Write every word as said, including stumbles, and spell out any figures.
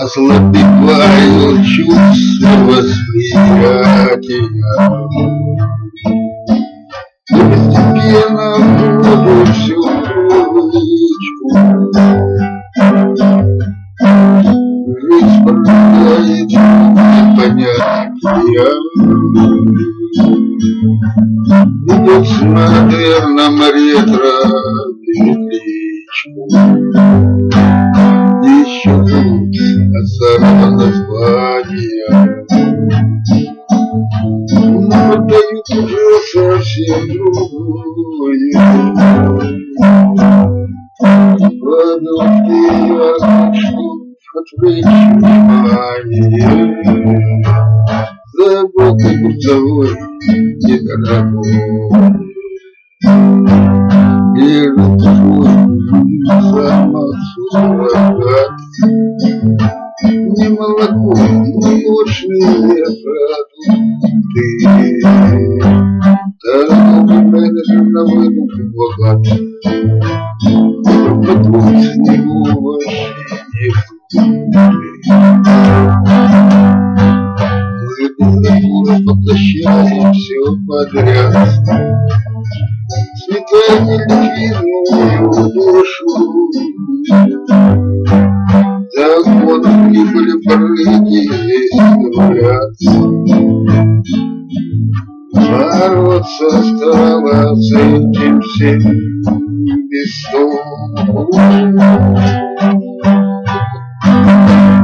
Ослабевают чувства восприятия, постепенно буду всю привычку. Жизнь порождает непонятия. Идет с модерном ретро-перекличку. Еще тут отцарство названия, но подают уже совсем другое. Подушки я хочу отвлечь внимание заботой курсовой недорогой. Между тобой самосуррогат, не молоко, не молочные продукты. Торговый менеджер на выдумку богат, потом с него вообще не фрукты. Поглощаем все подряд, сметая неликвидную душу. Закон прибыли порыги говорят, бороться стало с этим всем без толку.